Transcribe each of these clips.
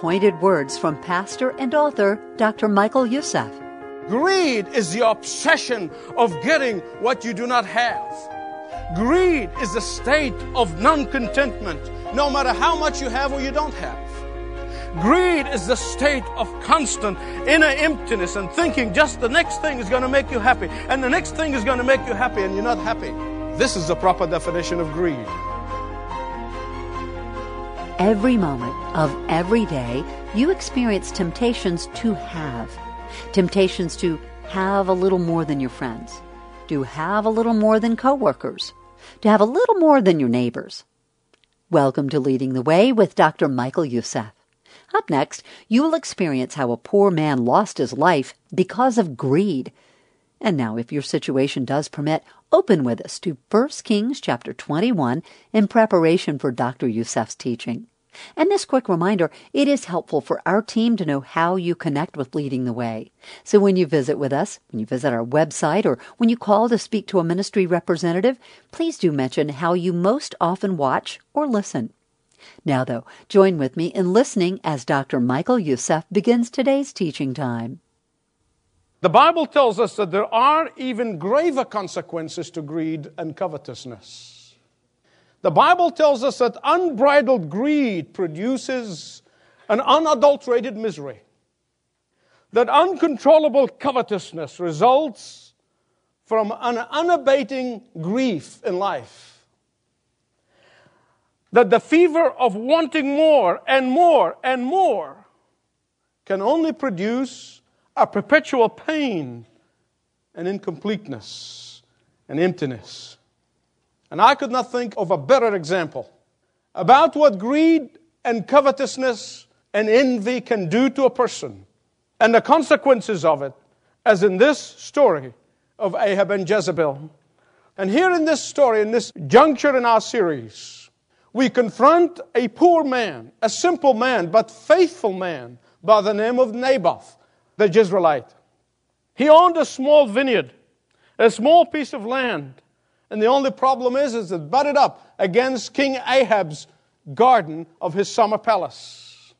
pointed words from pastor and author Dr. Michael Youssef. Greed is the obsession of getting what you do not have. Greed is the state of non-contentment, no matter how much you have or you don't have. Greed is the state of constant inner emptiness and thinking just the next thing is going to make you happy, and the next thing is going to make you happy, and you're not happy. This is the proper definition of greed. Every moment of every day, you experience temptations to have. Temptations to have a little more than your friends, to have a little more than coworkers, to have a little more than your neighbors. Welcome to Leading the Way with Dr. Michael Youssef. Up next, you will experience how a poor man lost his life because of greed. And now, if your situation does permit, open with us to 1 Kings chapter 21 in preparation for Dr. Youssef's teaching. And this quick reminder, it is helpful for our team to know how you connect with Leading the Way. So when you visit with us, when you visit our website, or when you call to speak to a ministry representative, please do mention how you most often watch or listen. Now, though, join with me in listening as Dr. Michael Youssef begins today's teaching time. The Bible tells us that there are even graver consequences to greed and covetousness. The Bible tells us that unbridled greed produces an unadulterated misery. That uncontrollable covetousness results from an unabating grief in life. That the fever of wanting more and more and more can only produce a perpetual pain and incompleteness and emptiness. And I could not think of a better example about what greed and covetousness and envy can do to a person and the consequences of it as in this story of Ahab and Jezebel. And here in this story, in this juncture in our series, we confront a poor man, a simple man, but faithful man by the name of Naboth, the Jezreelite. He owned a small vineyard, a small piece of land. And the only problem is it butted up against King Ahab's garden of his summer palace.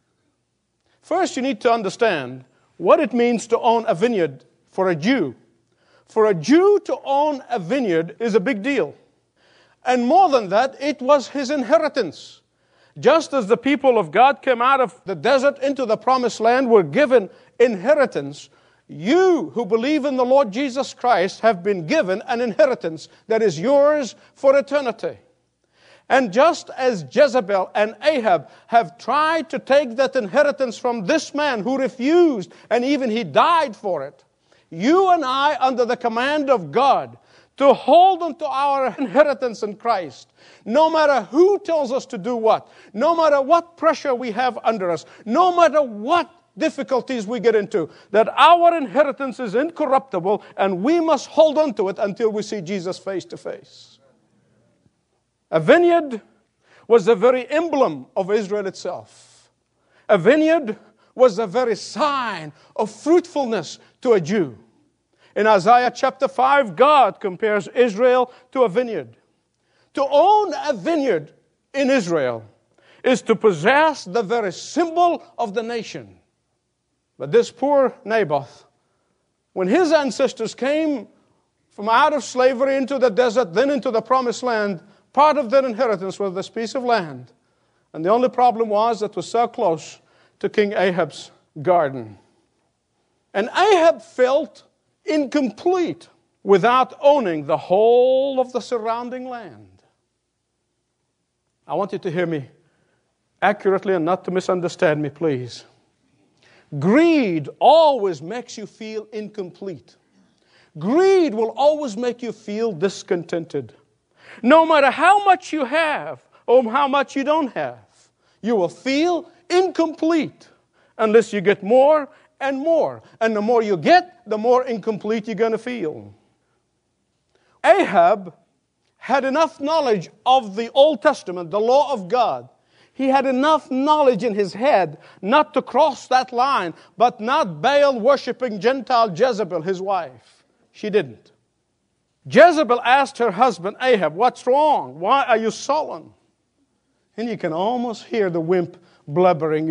First, you need to understand what it means to own a vineyard for a Jew. For a Jew to own a vineyard is a big deal. And more than that, it was his inheritance. Just as the people of God came out of the desert into the promised land, were given inheritance, you who believe in the Lord Jesus Christ have been given an inheritance that is yours for eternity. And just as Jezebel and Ahab have tried to take that inheritance from this man who refused, and even he died for it, you and I, under the command of God, to hold on to our inheritance in Christ, no matter who tells us to do what, no matter what pressure we have under us, no matter what difficulties we get into, that our inheritance is incorruptible and we must hold on to it until we see Jesus face to face. A vineyard was the very emblem of Israel itself. A vineyard was the very sign of fruitfulness to a Jew. In Isaiah chapter 5, God compares Israel to a vineyard. To own a vineyard in Israel is to possess the very symbol of the nation. But this poor Naboth, when his ancestors came from out of slavery into the desert, then into the promised land, part of their inheritance was this piece of land. And the only problem was that it was so close to King Ahab's garden. And Ahab felt incomplete without owning the whole of the surrounding land. I want you to hear me accurately and not to misunderstand me, please. Greed always makes you feel incomplete. Greed will always make you feel discontented. No matter how much you have or how much you don't have, you will feel incomplete unless you get more and more. And the more you get, the more incomplete you're going to feel. Ahab had enough knowledge of the Old Testament, the law of God. He had enough knowledge in his head not to cross that line, but not Baal-worshipping Gentile Jezebel, his wife. She didn't. Jezebel asked her husband, Ahab, what's wrong? Why are you sullen? And you can almost hear the wimp blubbering,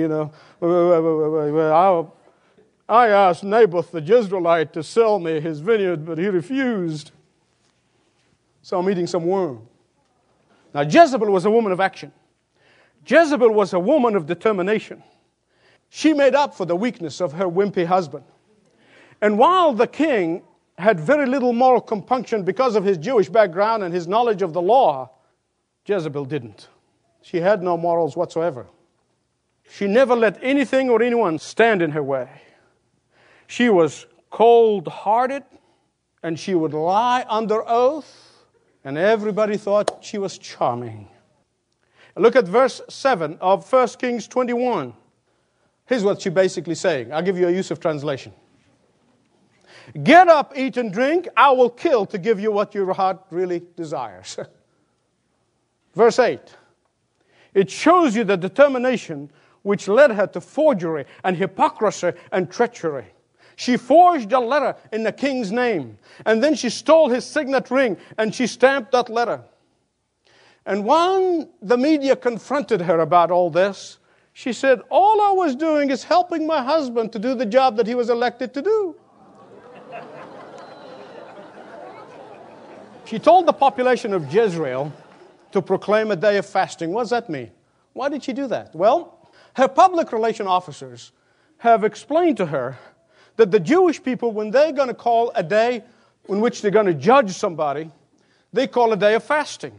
I asked Naboth the Jezreelite to sell me his vineyard, but he refused. So I'm eating some worm. Now, Jezebel was a woman of action. Jezebel was a woman of determination. She made up for the weakness of her wimpy husband. And while the king had very little moral compunction because of his Jewish background and his knowledge of the law, Jezebel didn't. She had no morals whatsoever. She never let anything or anyone stand in her way. She was cold-hearted, and she would lie under oath, and everybody thought she was charming. Look at verse 7 of 1 Kings 21. Here's what she's basically saying. I'll give you a use of translation. Get up, eat and drink. I will kill to give you what your heart really desires. Verse 8. It shows you the determination which led her to forgery and hypocrisy and treachery. She forged a letter in the king's name, and then she stole his signet ring, and she stamped that letter. And when the media confronted her about all this, she said, all I was doing is helping my husband to do the job that he was elected to do. She told the population of Jezreel to proclaim a day of fasting. What does that mean? Why did she do that? Well, her public relation officers have explained to her that the Jewish people, when they're going to call a day in which they're going to judge somebody, they call a day of fasting.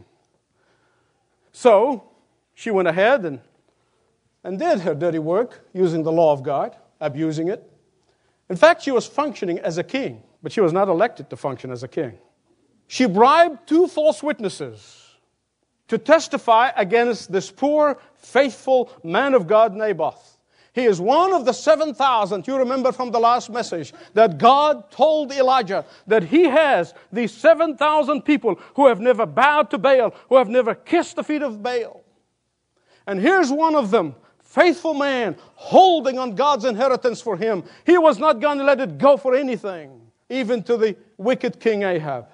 So she went ahead and did her dirty work using the law of God, abusing it. In fact, she was functioning as a king, but she was not elected to function as a king. She bribed 2 false witnesses to testify against this poor, faithful man of God, Naboth. He is one of the 7,000, you remember from the last message, that God told Elijah that he has these 7,000 people who have never bowed to Baal, who have never kissed the feet of Baal. And here's one of them, faithful man, holding on God's inheritance for him. He was not going to let it go for anything, even to the wicked King Ahab.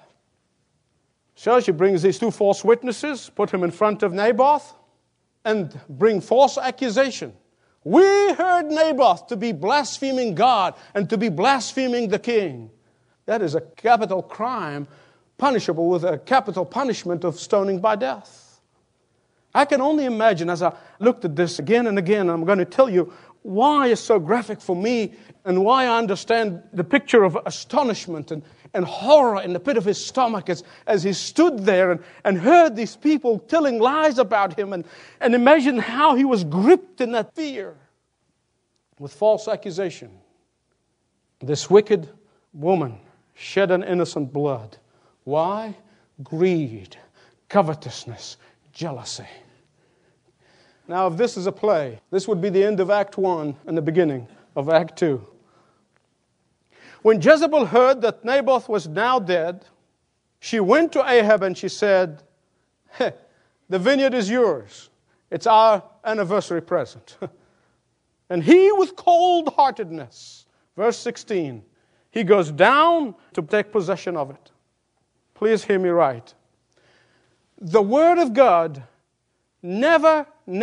So she brings these 2 false witnesses, put him in front of Naboth, and bring false accusation. We heard Naboth to be blaspheming God and to be blaspheming the king. That is a capital crime, punishable with a capital punishment of stoning by death. I can only imagine, as I looked at this again and again, I'm going to tell you why it's so graphic for me and why I understand the picture of astonishment and horror in the pit of his stomach as he stood there and heard these people telling lies about him and imagine how he was gripped in that fear with false accusation. This wicked woman shed an innocent blood. Why? Greed, covetousness, jealousy. Now, if this is a play, this would be the end of Act 1 and the beginning of Act 2. When Jezebel heard that Naboth was now dead, she went to Ahab and she said, the vineyard is yours. It's our anniversary present. And he, with cold-heartedness, verse 16, he goes down to take possession of it. Please hear me right. The Word of God never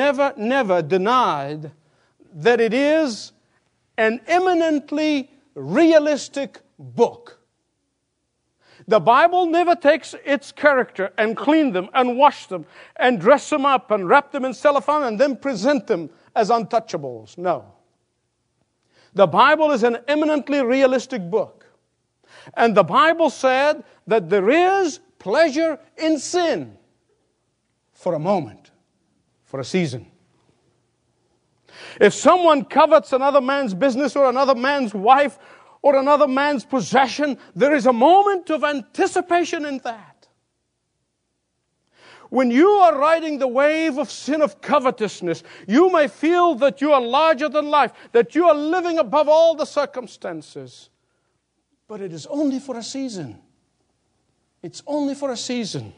denied that it is an eminently realistic book. The Bible never takes its character and clean them and wash them and dress them up and wrap them in cellophane and then present them as untouchables. No. The Bible is an eminently realistic book. And the Bible said that there is pleasure in sin for a moment, for a season. If someone covets another man's business or another man's wife or another man's possession, there is a moment of anticipation in that. When you are riding the wave of sin of covetousness, you may feel that you are larger than life, that you are living above all the circumstances. But it is only for a season. It's only for a season.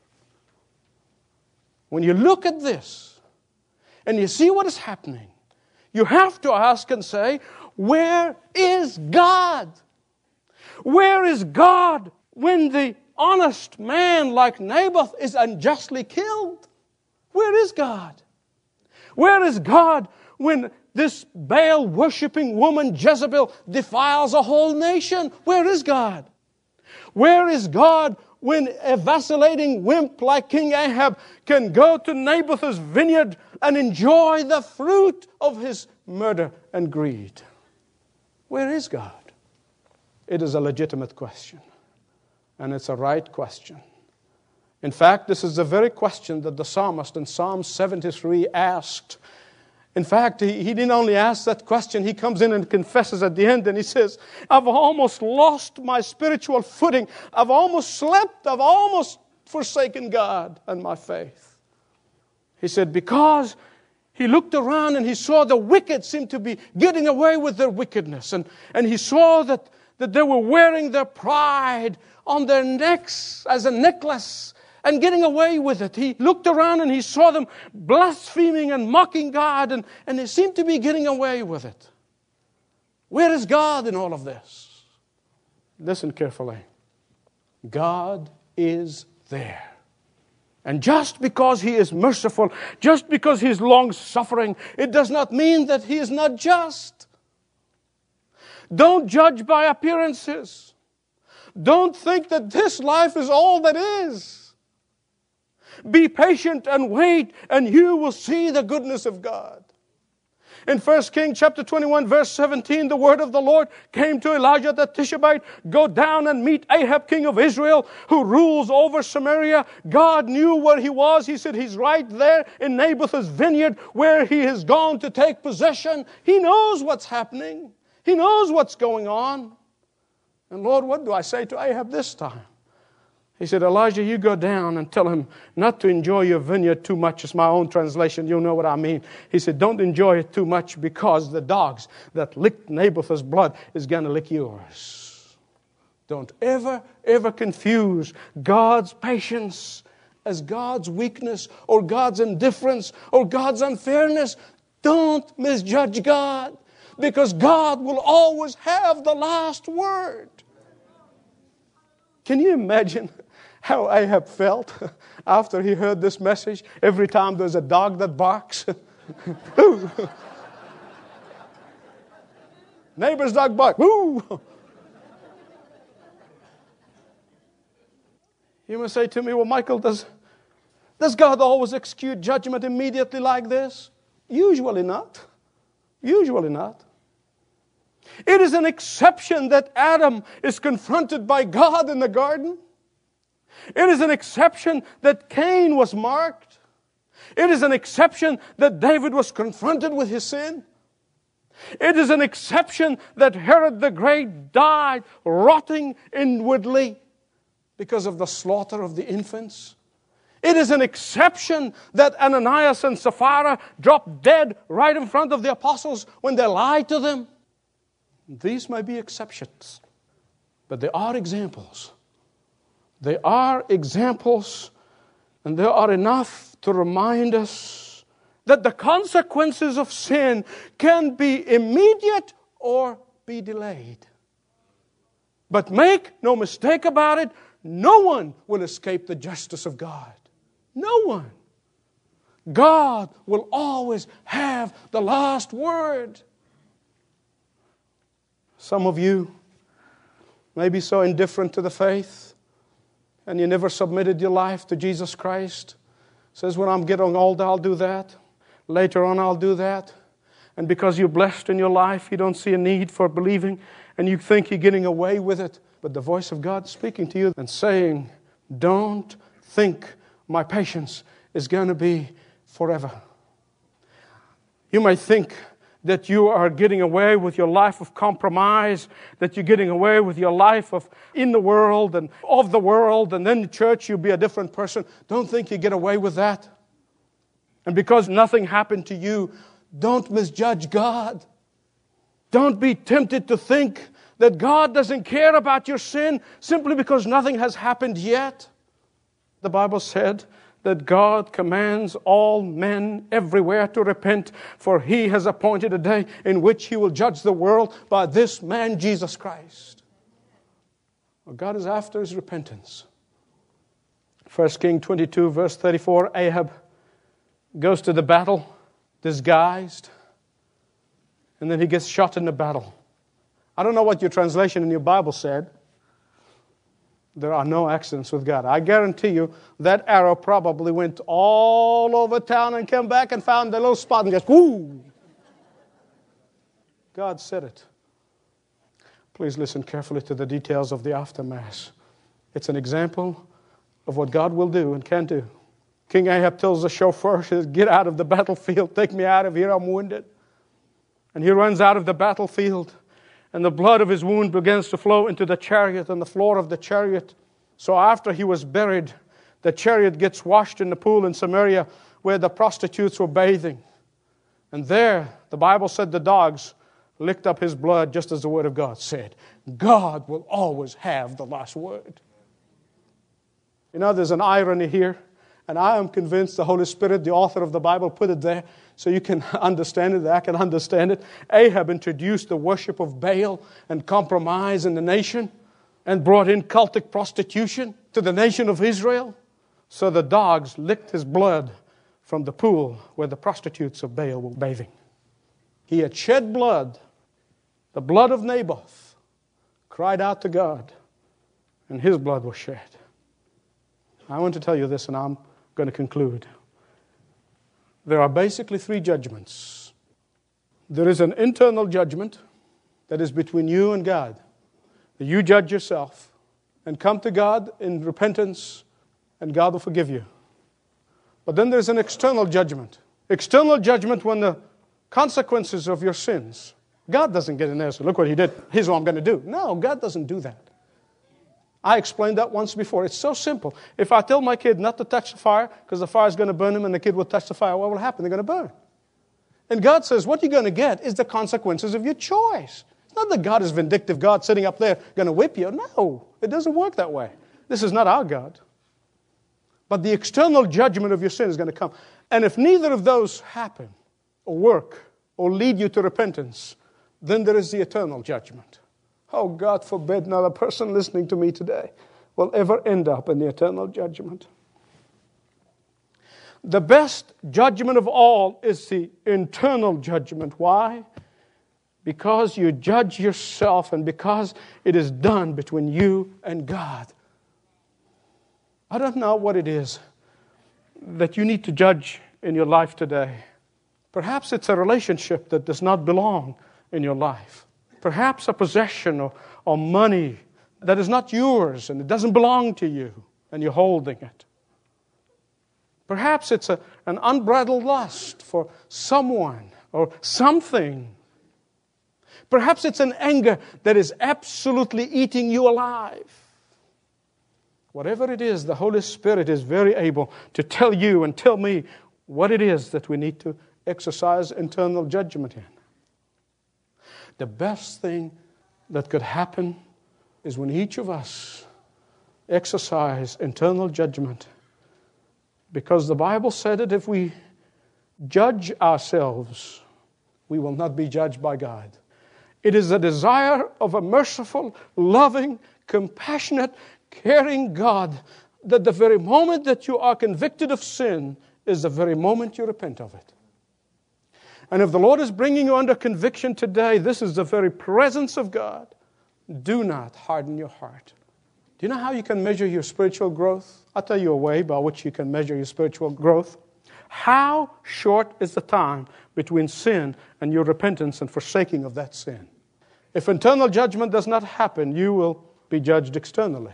When you look at this and you see what is happening, you have to ask and say, where is God? Where is God when the honest man like Naboth is unjustly killed? Where is God? Where is God when this Baal-worshipping woman Jezebel defiles a whole nation? Where is God? Where is God when a vacillating wimp like King Ahab can go to Naboth's vineyard and enjoy the fruit of his murder and greed? Where is God? It is a legitimate question, and it's a right question. In fact, this is the very question that the psalmist in Psalm 73 asked. In fact, he didn't only ask that question, he comes in and confesses at the end and he says, I've almost lost my spiritual footing. I've almost slept. I've almost forsaken God and my faith. He said, because he looked around and he saw the wicked seem to be getting away with their wickedness. And he saw that they were wearing their pride on their necks as a necklace and getting away with it. He looked around and he saw them blaspheming and mocking God, and they seemed to be getting away with it. Where is God in all of this? Listen carefully. God is there. And just because He is merciful, just because He is long-suffering, it does not mean that He is not just. Don't judge by appearances. Don't think that this life is all that is. Be patient and wait, and you will see the goodness of God. In 1 Kings chapter 21, verse 17, the word of the Lord came to Elijah the Tishbite, go down and meet Ahab, king of Israel, who rules over Samaria. God knew where he was. He said he's right there in Naboth's vineyard where he has gone to take possession. He knows what's happening. He knows what's going on. And Lord, what do I say to Ahab this time? He said, Elijah, you go down and tell him not to enjoy your vineyard too much. It's my own translation. You'll know what I mean. He said, don't enjoy it too much because the dogs that licked Naboth's blood is going to lick yours. Don't ever confuse God's patience as God's weakness or God's indifference or God's unfairness. Don't misjudge God, because God will always have the last word. Can you imagine how Ahab felt after he heard this message? Every time there's a dog that barks. Neighbor's dog bark. Woo! You must say to me, well, Michael, does God always execute judgment immediately like this? Usually not. Usually not. It is an exception that Adam is confronted by God in the garden. It is an exception that Cain was marked. It is an exception that David was confronted with his sin. It is an exception that Herod the Great died rotting inwardly because of the slaughter of the infants. It is an exception that Ananias and Sapphira dropped dead right in front of the apostles when they lied to them. These may be exceptions, but they are examples. They are examples, and they are enough to remind us that the consequences of sin can be immediate or be delayed. But make no mistake about it, no one will escape the justice of God. No one. God will always have the last word. Some of you may be so indifferent to the faith, and you never submitted your life to Jesus Christ. Says, when I'm getting old, I'll do that. Later on, I'll do that. And because you're blessed in your life, you don't see a need for believing, and you think you're getting away with it. But the voice of God speaking to you and saying, don't think my patience is going to be forever. You might think that you are getting away with your life of compromise, that you're getting away with your life of in the world and of the world, and then in church you'll be a different person. Don't think you get away with that. And because nothing happened to you, don't misjudge God. Don't be tempted to think that God doesn't care about your sin simply because nothing has happened yet. The Bible said that God commands all men everywhere to repent, for He has appointed a day in which He will judge the world by this man, Jesus Christ. Well, God is after His repentance. 1 Kings 22, verse 34, Ahab goes to the battle disguised, and then he gets shot in the battle. I don't know what your translation in your Bible said. There are no accidents with God. I guarantee you that arrow probably went all over town and came back and found the little spot and just, whoo! God said it. Please listen carefully to the details of the aftermath. It's an example of what God will do and can do. King Ahab tells the chauffeur, get out of the battlefield, take me out of here, I'm wounded. And he runs out of the battlefield, and the blood of his wound begins to flow into the chariot and the floor of the chariot. So after he was buried, the chariot gets washed in the pool in Samaria where the prostitutes were bathing. And there, the Bible said the dogs licked up his blood, just as the Word of God said. God will always have the last word. You know, there's an irony here, and I am convinced the Holy Spirit, the author of the Bible, put it there so you can understand it, I can understand it. Ahab introduced the worship of Baal and compromise in the nation and brought in cultic prostitution to the nation of Israel. So the dogs licked his blood from the pool where the prostitutes of Baal were bathing. He had shed blood, the blood of Naboth, cried out to God, and his blood was shed. I want to tell you this, and I'm going to conclude. There are basically three judgments. There is an internal judgment that is between you and God. You judge yourself and come to God in repentance, and God will forgive you. But then there's an external judgment. External judgment when the consequences of your sins. God doesn't get in there and say, look what he did. Here's what I'm going to do. No, God doesn't do that. I explained that once before. It's so simple. If I tell my kid not to touch the fire because the fire is going to burn him and the kid will touch the fire, what will happen? They're going to burn. And God says what you're going to get is the consequences of your choice. It's not that God is vindictive, God sitting up there going to whip you. No, it doesn't work that way. This is not our God. But the external judgment of your sin is going to come. And if neither of those happen or work or lead you to repentance, then there is the eternal judgment. Oh, God forbid another person listening to me today will ever end up in the eternal judgment. The best judgment of all is the internal judgment. Why? Because you judge yourself and because it is done between you and God. I don't know what it is that you need to judge in your life today. Perhaps it's a relationship that does not belong in your life. Perhaps a possession or money that is not yours and it doesn't belong to you and you're holding it. Perhaps it's an unbridled lust for someone or something. Perhaps it's an anger that is absolutely eating you alive. Whatever it is, the Holy Spirit is very able to tell you and tell me what it is that we need to exercise internal judgment in. The best thing that could happen is when each of us exercise internal judgment. Because the Bible said that if we judge ourselves, we will not be judged by God. It is the desire of a merciful, loving, compassionate, caring God that the very moment that you are convicted of sin is the very moment you repent of it. And if the Lord is bringing you under conviction today, this is the very presence of God. Do not harden your heart. Do you know how you can measure your spiritual growth? I'll tell you a way by which you can measure your spiritual growth. How short is the time between sin and your repentance and forsaking of that sin? If internal judgment does not happen, you will be judged externally.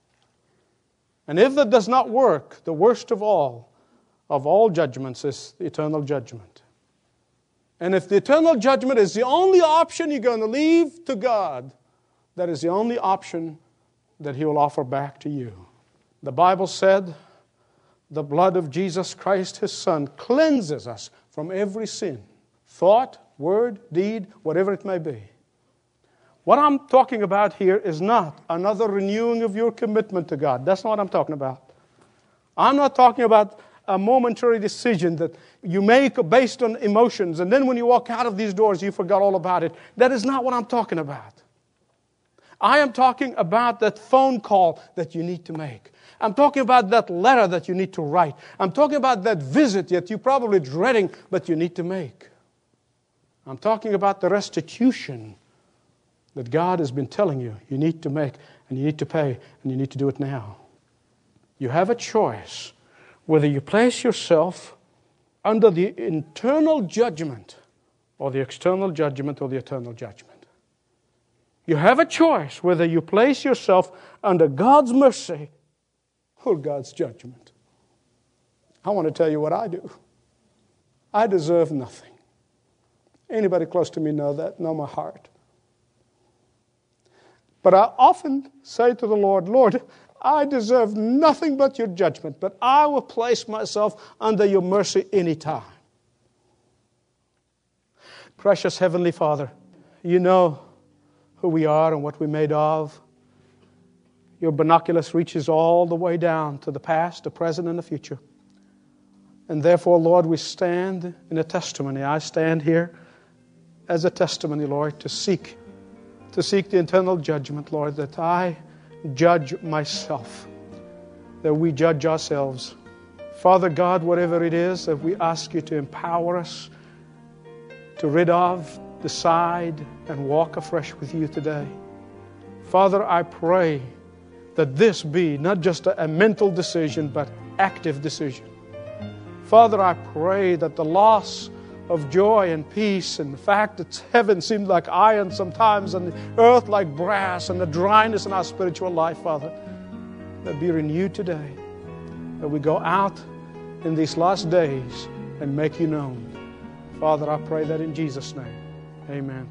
And if that does not work, the worst of all judgments is the eternal judgment. And if the eternal judgment is the only option you're going to leave to God, that is the only option that He will offer back to you. The Bible said, the blood of Jesus Christ, His Son, cleanses us from every sin. Thought, word, deed, whatever it may be. What I'm talking about here is not another renewing of your commitment to God. That's not what I'm talking about. I'm not talking about a momentary decision that you make based on emotions, and then when you walk out of these doors, you forgot all about it. That is not what I'm talking about. I am talking about that phone call that you need to make. I'm talking about that letter that you need to write. I'm talking about that visit that you're probably dreading, but you need to make. I'm talking about the restitution that God has been telling you need to make, and you need to pay, and you need to do it now. You have a choice whether you place yourself under the internal judgment or the external judgment or the eternal judgment. You have a choice whether you place yourself under God's mercy or God's judgment. I want to tell you what I do. I deserve nothing. Anybody close to me know my heart. But I often say to the Lord, Lord, I deserve nothing but your judgment, but I will place myself under your mercy anytime. Precious Heavenly Father, you know who we are and what we're made of. Your binoculars reaches all the way down to the past, the present, and the future. And therefore, Lord, we stand in a testimony. I stand here as a testimony, Lord, to seek the eternal judgment, Lord, that I judge myself, that we judge ourselves. Father God, whatever it is that we ask you to empower us to rid of, decide, and walk afresh with you today. Father, I pray that this be not just a mental decision, but active decision. Father, I pray that the loss of joy and peace and the fact that heaven seems like iron sometimes and the earth like brass and the dryness in our spiritual life, Father, that be renewed today. That we go out in these last days and make you known. Father, I pray that in Jesus' name. Amen.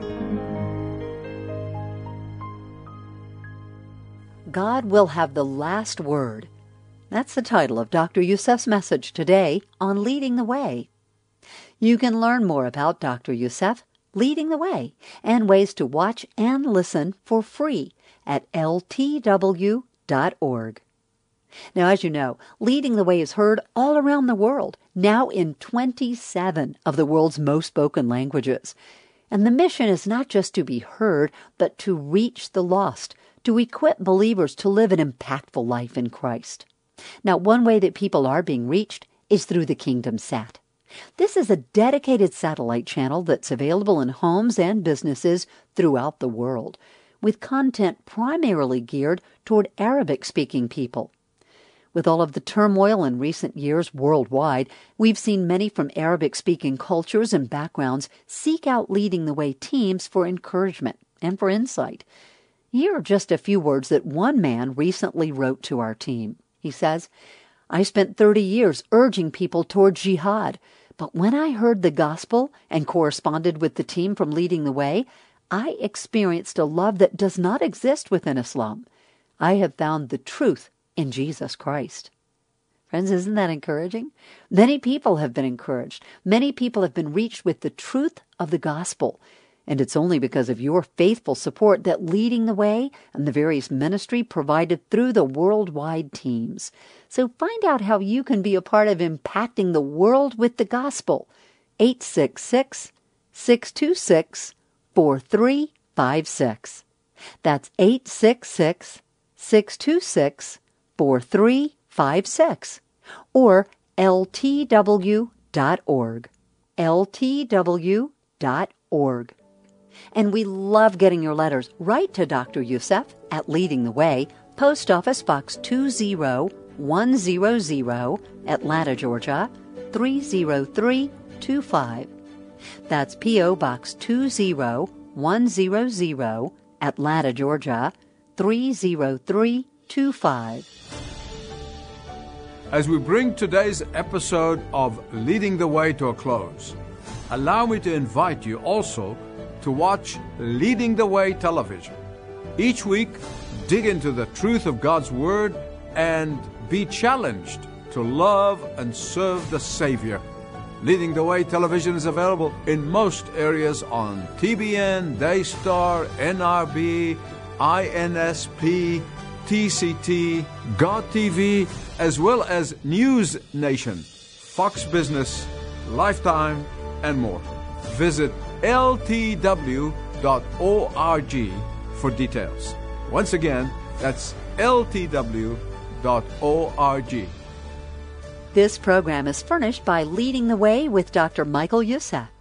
God will have the last word. That's the title of Dr. Youssef's message today on Leading the Way. You can learn more about Dr. Youssef, Leading the Way, and ways to watch and listen for free at ltw.org. Now, as you know, Leading the Way is heard all around the world, now in 27 of the world's most spoken languages. And the mission is not just to be heard, but to reach the lost, to equip believers to live an impactful life in Christ. Now, one way that people are being reached is through the Kingdom Sat. This is a dedicated satellite channel that's available in homes and businesses throughout the world, with content primarily geared toward Arabic-speaking people. With all of the turmoil in recent years worldwide, we've seen many from Arabic-speaking cultures and backgrounds seek out Leading the Way teams for encouragement and for insight. Here are just a few words that one man recently wrote to our team. He says, I spent 30 years urging people toward jihad, but when I heard the gospel and corresponded with the team from Leading the Way, I experienced a love that does not exist within Islam. I have found the truth in Jesus Christ. Friends, isn't that encouraging? Many people have been encouraged. Many people have been reached with the truth of the gospel. And it's only because of your faithful support that Leading the Way and the various ministry provided through the worldwide teams. So find out how you can be a part of impacting the world with the gospel. 866-626-4356. That's 866-626-4356. Or ltw.org. ltw.org. And we love getting your letters. Write to Dr. Youssef at Leading the Way, Post Office Box 20100, Atlanta, Georgia, 30325. That's P.O. Box 20100, Atlanta, Georgia, 30325. As we bring today's episode of Leading the Way to a close, allow me to invite you also to watch Leading the Way television. Each week, dig into the truth of God's Word and be challenged to love and serve the Savior. Leading the Way television is available in most areas on TBN, Daystar, NRB, INSP, TCT, God TV, as well as News Nation, Fox Business, Lifetime, and more. Visit ltw.org for details. Once again, that's ltw.org. This program is furnished by Leading the Way with Dr. Michael Youssef.